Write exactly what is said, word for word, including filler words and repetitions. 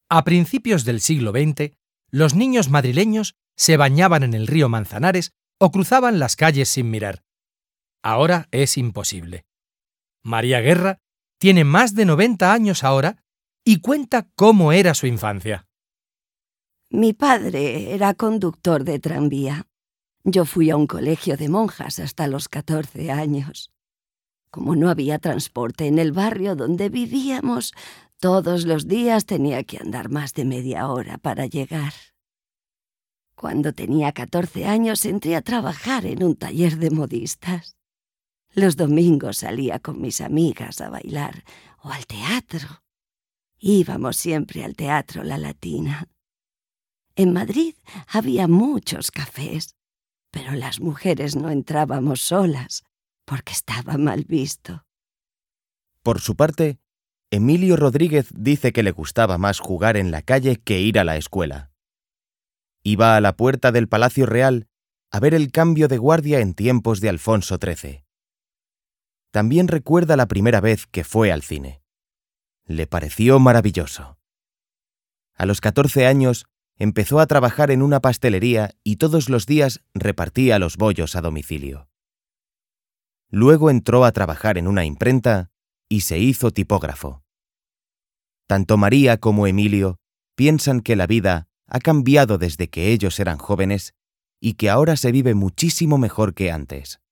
A principios del siglo veinte, los niños madrileños se bañaban en el río Manzanares o cruzaban las calles sin mirar. Ahora es imposible. María Guerra tiene más de noventa años ahora y cuenta cómo era su infancia. Mi padre era conductor de tranvía. Yo fui a un colegio de monjas hasta los catorce años. Como no había transporte en el barrio donde vivíamos, todos los días tenía que andar más de media hora para llegar. Cuando tenía catorce años entré a trabajar en un taller de modistas. Los domingos salía con mis amigas a bailar o al teatro. Íbamos siempre al Teatro La Latina. En Madrid había muchos cafés, pero las mujeres no entrábamos solas porque estaba mal visto. Por su parte, Emilio Rodríguez dice que le gustaba más jugar en la calle que ir a la escuela. Iba a la puerta del Palacio Real a ver el cambio de guardia en tiempos de Alfonso trece. También recuerda la primera vez que fue al cine. Le pareció maravilloso. A los catorce años empezó a trabajar en una pastelería y todos los días repartía los bollos a domicilio. Luego entró a trabajar en una imprenta y se hizo tipógrafo. Tanto María como Emilio piensan que la vida ha cambiado desde que ellos eran jóvenes y que ahora se vive muchísimo mejor que antes.